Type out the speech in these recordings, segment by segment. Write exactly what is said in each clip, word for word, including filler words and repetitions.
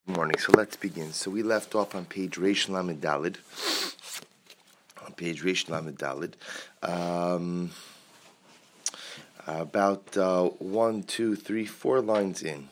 Good morning. So let's begin. So we left off on page Reish Lamed Daled. On page Reish Lamed Daled, um, about uh, one, two, three, four lines in.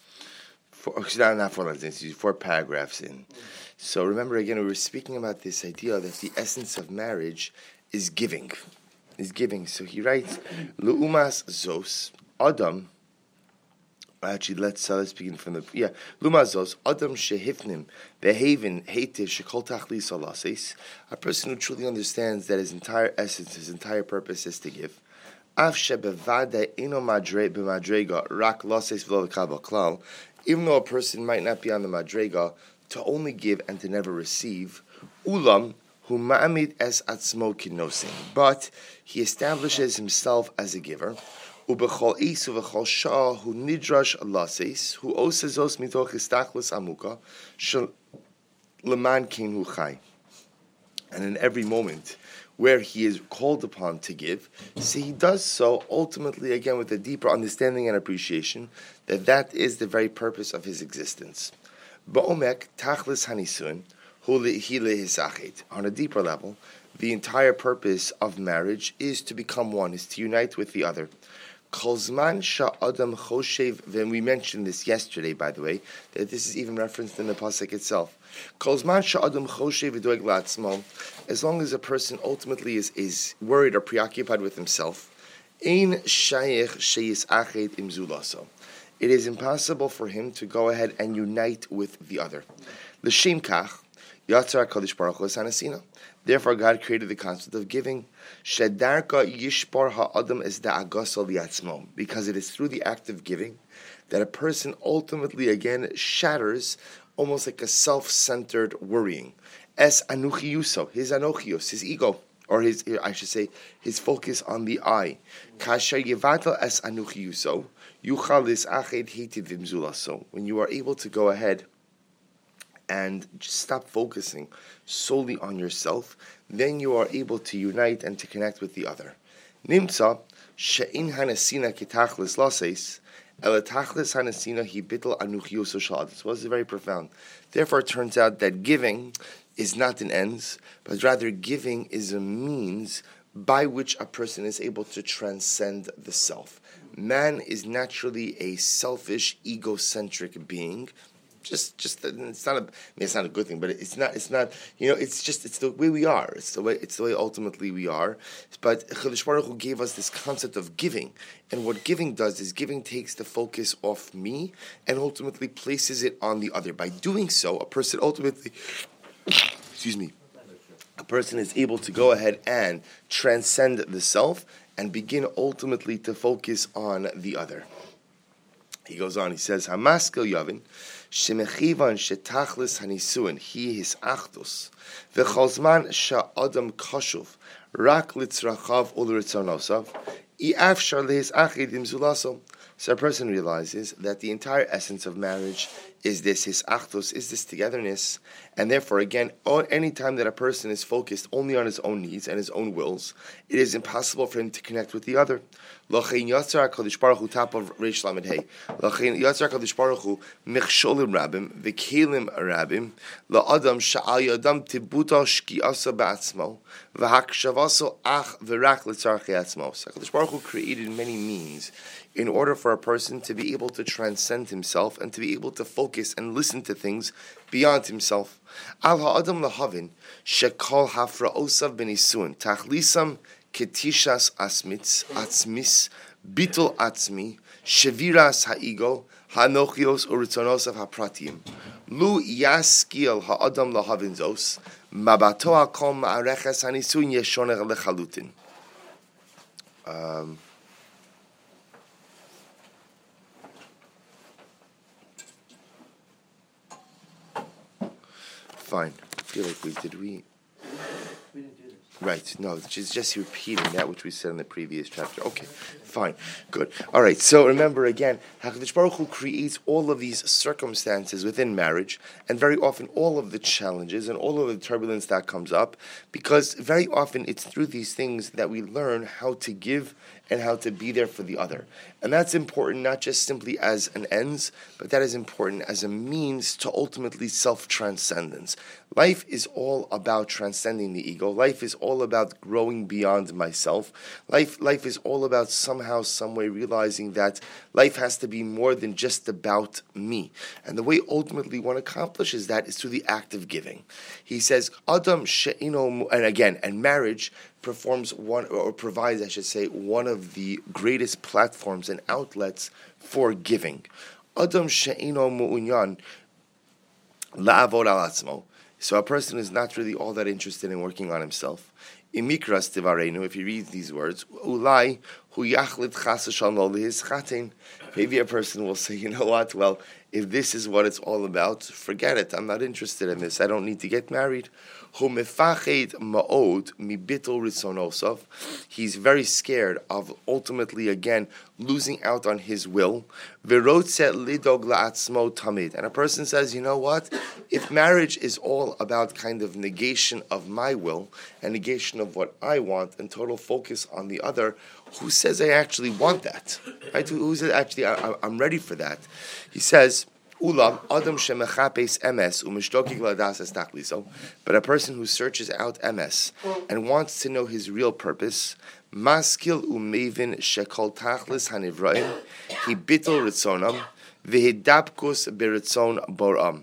Four, not, not four lines in. Excuse me, four paragraphs in. So remember again, we were speaking about this idea that the essence of marriage is giving. Is giving. So he writes, Lu'umas Zos Adam. Actually, let's uh, let's begin from the yeah. Lumazos Adam shehifnim behaven heitiv shekol tachlis alasis. A person who truly understands that his entire essence, his entire purpose is to give. Av shebevada ino madre b'madrega rak lasis v'lo l'kabel klal. Even though a person might not be on the madrega to only give and to never receive, ulam hu ma'amid es atzmo kinosin. But he establishes himself as a giver. Ubechol is ubechol shah who nidrash alasis who osezos mitoch istaklos amuka shel leman kin hu chai. And in every moment where he is called upon to give, so he does so ultimately again with a deeper understanding and appreciation that that is the very purpose of his existence. Ba'omek tachlis hanisun hu lehile hisachet. On a deeper level, the entire purpose of marriage is to become one, is to unite with the other. Kolzman sha'adam choshev, when we mentioned this yesterday, by the way, that this is even referenced in the pasuk itself. Kolzman sha'adam choshev v'doeg la'atzmo, as long as a person ultimately is, is worried or preoccupied with himself, ein shayich sheyis achet im zulaso. It is impossible for him to go ahead and unite with the other. L'shem kach, yatzar HaKadosh Baruch Hu sanasina. Therefore, God created the concept of giving. Shedarka yishpar ha'adam is da'agasol yatzmo, because it is through the act of giving that a person ultimately again shatters almost like a self-centered worrying. Es anuchiyuso, his anochios, his ego, or his, I should say, his focus on the I. Kasher yevatel es anuchiyuso, yuchal is ached hitiv imzulaso. When you are able to go ahead and just stop focusing solely on yourself, then you are able to unite and to connect with the other. Nimtza she'in hanasina kitachlis laseis ela tachlis hanasina hi bitl anuchiyos shad. This was very profound. Therefore, it turns out that giving is not an ends, but rather giving is a means by which a person is able to transcend the self. Man is naturally a selfish, egocentric being. Just, just it's not a. I mean, it's not a good thing, but it's not. It's not. You know, it's just. It's the way we are. It's the way. It's the way ultimately we are. But Kadosh Baruch Hu gave us this concept of giving, and what giving does is giving takes the focus off me and ultimately places it on the other. By doing so, a person ultimately, excuse me, a person is able to go ahead and transcend the self and begin ultimately to focus on the other. He goes on. He says, "Hamaskil Yavin." Shemechivan shetachlis hanisuin he his achdus v'cholzman sha'adam kashuv rak litzrachav ulritzonosav i'afshar lehis achidim zulaso. So a person realizes that the entire essence of marriage is this, his achdus, is this togetherness, and therefore, again, any time that a person is focused only on his own needs and his own wills, it is impossible for him to connect with the other. Lochein yatzar HaKadosh Baruch Hu, top of Reish Lamed Hey. Lochein yatzar HaKadosh Baruch Hu mechsholim rabim v'kelim rabim la'adam sha'al yadam tibuta shki'asa ba'atzmo v'hakshavaso ach v'rak l'tzarchei atzmo. So HaKadosh Baruch Hu created many means in order for a person to be able to transcend himself and to be able to focus and listen to things beyond himself. Al ha'adam lahavin shekol hafra'osav benisuin tachlisam ketishas asmitz atzmis bitul atzmi sheviras ha'igo hanochios uritzonosav hapratim lu yaskil ha'adam lahavin zos mabato ha'kol ma'areches hanisuin yeshonech lechalutin. Um... Fine. I feel like we did we. We didn't do this. Right. No, she's just repeating that which we said in the previous chapter. Okay. Fine, good. All right, so remember again, HaKadosh Baruch Hu creates all of these circumstances within marriage, and very often all of the challenges and all of the turbulence that comes up, because very often it's through these things that we learn how to give and how to be there for the other. And that's important not just simply as an ends, but that is important as a means to ultimately self-transcendence. Life is all about transcending the ego. Life is all about growing beyond myself. Life, life is all about somehow, some way realizing that life has to be more than just about me. And the way ultimately one accomplishes that is through the act of giving. He says, Adam she'ino, and again, and marriage performs one, or provides, I should say, one of the greatest platforms and outlets for giving. Adam she'ino mu'unyan la'avod al atzmo. So a person is not really all that interested in working on himself. Imikras tivarenu, if you read these words, ulai hu yachlit chas v'shalom lo lehis chatin. Maybe a person will say, you know what, well, if this is what it's all about, forget it. I'm not interested in this. I don't need to get married. Hu mefached ma'od mi bittul ritzonosov. He's very scared of ultimately, again, losing out on his will. V'rotze lidog la'atzmo tamid. And a person says, you know what? If marriage is all about kind of negation of my will and negation of what I want and total focus on the other, who says I actually want that? Right? Who says actually I, I'm ready for that? He says, Ulam Adam shemechapes emes umishtoki gladas es tachliso. But a person who searches out emes and wants to know his real purpose, maskil umevin shekol tachlis hanivraim, he bittul ritzonam, v'hidapkus beritzon boram.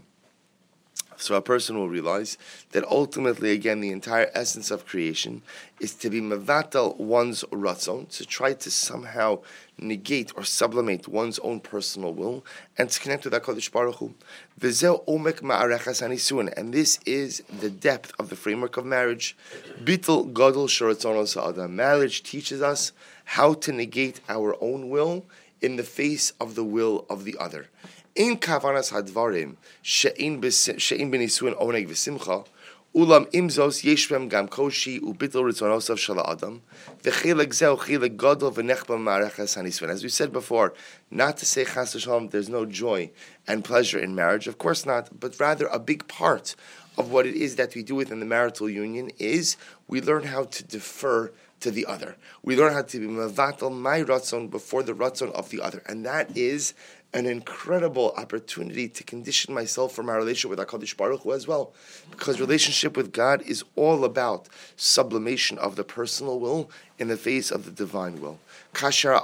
So a person will realize that ultimately, again, the entire essence of creation is to be mevatel one's ratzon, to try to somehow negate or sublimate one's own personal will, and to connect with HaKadosh Baruch Hu. V'zeh omek ma'arechas hanisuin, and this is the depth of the framework of marriage. Bittul gadol sheratzonos ha'adam. Marriage teaches us how to negate our own will in the face of the will of the other. In kavanas hadvarim she'in benisuin oneg v'simcha ulam imzos yeshvem gam koshi ubitul ritzonosav shel adam v'chilek zeh chilek gadol v'nechba ma'arechas hanisuin. As we said before, not to say chas v'shalom there's no joy and pleasure in marriage, of course not, but rather a big part of what it is that we do within the marital union is we learn how to defer to the other. We learn how to be mevatel my ratzon before the ratzon of the other, and that is an incredible opportunity to condition myself for my relationship with HaKadosh Baruch Hu as well. Because relationship with God is all about sublimation of the personal will in the face of the divine will. When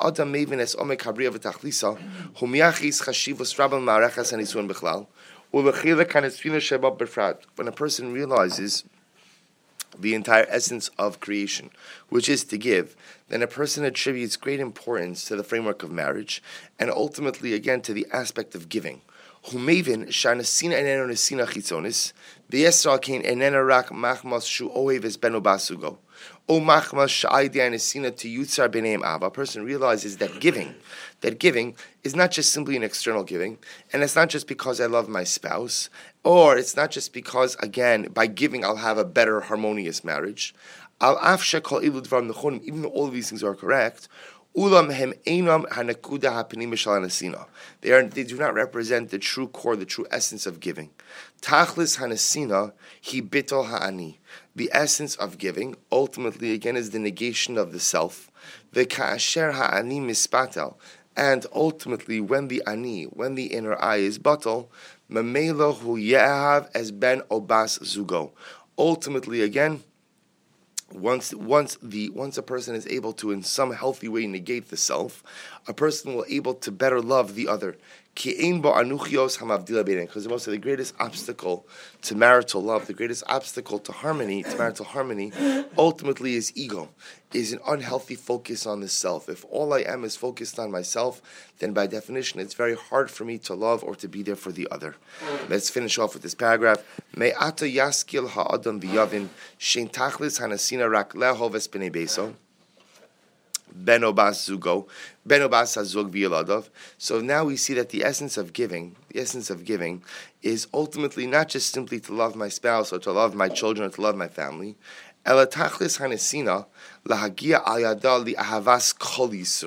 a person realizes the entire essence of creation, which is to give, then a person attributes great importance to the framework of marriage, and ultimately, again, to the aspect of giving. Humevin shanasina eneno nesina chitzonis, v'yesral kein enena rak machmas shu ohev es beno basugo, o machmas sha'idya nesina to yutzar b'neim av. A person realizes that giving, that giving is not just simply an external giving, and it's not just because I love my spouse, or it's not just because, again, by giving I'll have a better harmonious marriage. Al af shekol ilu dvarim nechonim, even though all of these things are correct, ulam hem einam hanakuda hapenim shel hanasina. They are they do not represent the true core, the true essence of giving. Tachlis hanasina hi bitol ha'ani. The essence of giving, ultimately, again, is the negation of the self. V'ka'asher ha'ani mispatel. And ultimately, when the ani, when the inner eye is batal, mamelo hu ye'ahav as ben obas zugo. Ultimately, again, Once, once the once a person is able to, in some healthy way, negate the self, a person will able to better love the other. Because most of the greatest obstacle to marital love, the greatest obstacle to harmony, to marital harmony, ultimately is ego, is an unhealthy focus on the self. If all I am is focused on myself, then by definition, it's very hard for me to love or to be there for the other. Let's finish off with this paragraph. Me'ata yaskil ha'adam v'yavin shein tachlis hanasina rak lehoves b'nei beso. Benobas zugo, benobas hazug v'yiladav. So now we see that the essence of giving, the essence of giving, is ultimately not just simply to love my spouse or to love my children or to love my family. Ela tachlis hanesina lahagia al yada li ahavas kol Yisrael.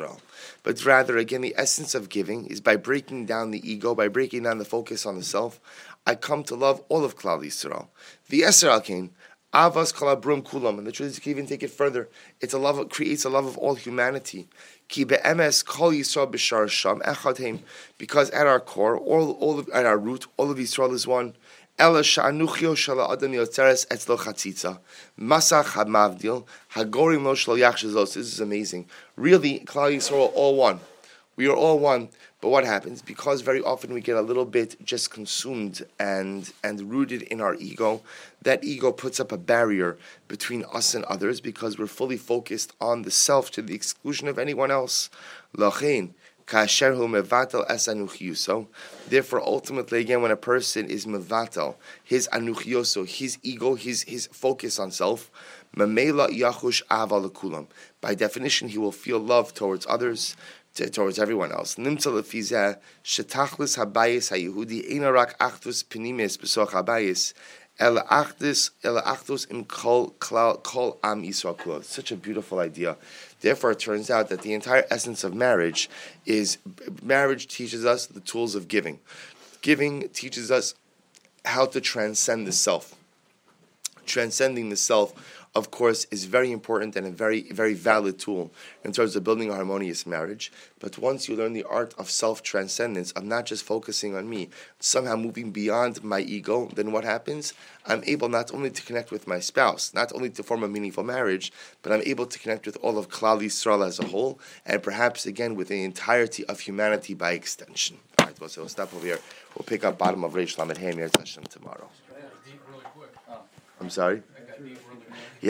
but rather, again, the essence of giving is by breaking down the ego, by breaking down the focus on the self. I come to love all of Klal Yisrael. The Eser Alkein, Avas Kalabrum Kulam, and the truth is you can even take it further. It's a love, it creates a love of all humanity. Ki be'emes Kol Yisrael b'shar sham echad heim, because at our core, all, all of, at our root, all of Yisrael is one. Ela sha'anuchio shala adam yotzeres etzlo chatzitza, masach hamavdil, hagorim lo shlo yachshizos. This is amazing. Really, Klal Yisrael are all one. We are all one. But what happens? Because very often we get a little bit just consumed and and rooted in our ego, that ego puts up a barrier between us and others because we're fully focused on the self to the exclusion of anyone else. Lachein, kasher hu mevatel es anuchiyuso. Therefore, ultimately, again, when a person is mevatel, his anuchiyuso, his ego, his his focus on self, mamela yachush aval kulam. By definition, he will feel love towards others, towards everyone else. Nimtza lefizeh shetachlis habayis hayehudi eina rak achdus penimis besoch habayis el achdus el achdus im kol kol kol am Yisrael kol. Such a beautiful idea. Therefore, it turns out that the entire essence of marriage is marriage teaches us the tools of giving. Giving teaches us how to transcend the self. Transcending the self, of course, is very important and a very, very valid tool in terms of building a harmonious marriage. But once you learn the art of self-transcendence, of not just focusing on me, somehow moving beyond my ego, then what happens? I'm able not only to connect with my spouse, not only to form a meaningful marriage, but I'm able to connect with all of Klal Yisrael as a whole, and perhaps, again, with the entirety of humanity by extension. All right, well, so we'll stop over here. We'll pick up bottom of Reish Lamed Hey Mir Hashem tomorrow. I'm sorry?